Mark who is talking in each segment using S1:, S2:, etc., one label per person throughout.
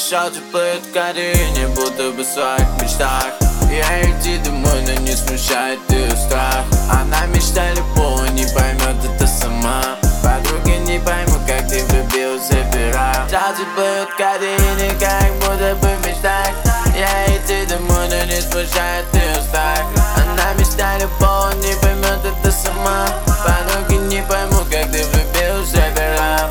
S1: Шалчи плывет в Карине, будто бы в своих мечтах. Я иди домой, но не смущает ее страх. Она мечта любого, не поймет это сама. Подруги не поймут, как ты влюбился в пера. Шалчи плывет в Карине, как будто бы в мечтах. Я иди домой, но не смущает ее страх. Она мечта любого, не поймет это сама. Подруги не поймут, как ты влюбился в пера.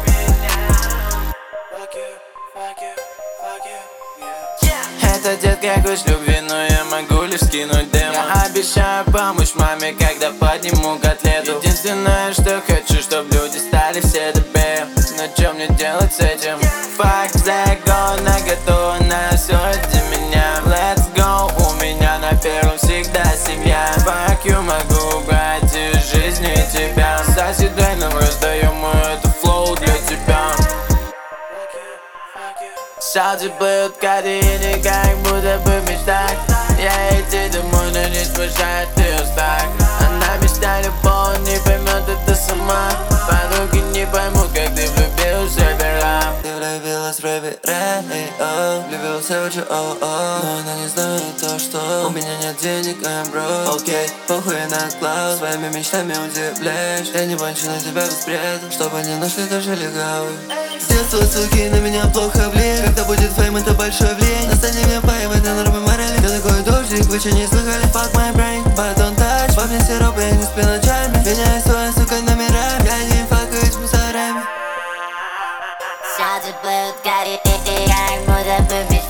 S1: Это детка кусь любви, но я могу лишь скинуть демо. Я обещаю помочь маме, когда подниму котлету. Единственное, что хочу, чтоб люди стали все добрее. Но что мне делать с этим? Fuck that go, она готова на все ради меня. Let's go, у меня на первом всегда семья. Fuck you, могу убрать из жизни тебя. Соседай нам раздаем это флоу для тебя. Шалчи плывет в Карине, как будто бы в мечтах. Я иди домой, но не смущает ее страх. Она мечта любого, не поймет это сама. Подруги не поймут, как ты влюбился в пера.
S2: Ты влюбилась в рэпе, влюбился в но она не знает то, что у меня нет денег, I'm broke. Окей, похуй на класс, своими мечтами удивляешь. Я не больше на тебя беспредел, чтобы не нашли даже легавый. С детства суки на меня плохо влияют. Когда будет фейм, это большое влияние. На сцене меня паивает на нормы морали. Я такой дождик, вы че не слыхали? Fuck my brain, but don't touch. По мне сироп, я не сплю ночами. Меняю свои, сука, номерами. Я не факаюсь с мусорами.
S3: Шалчи плывет в Карине, как будто бы в мечтах.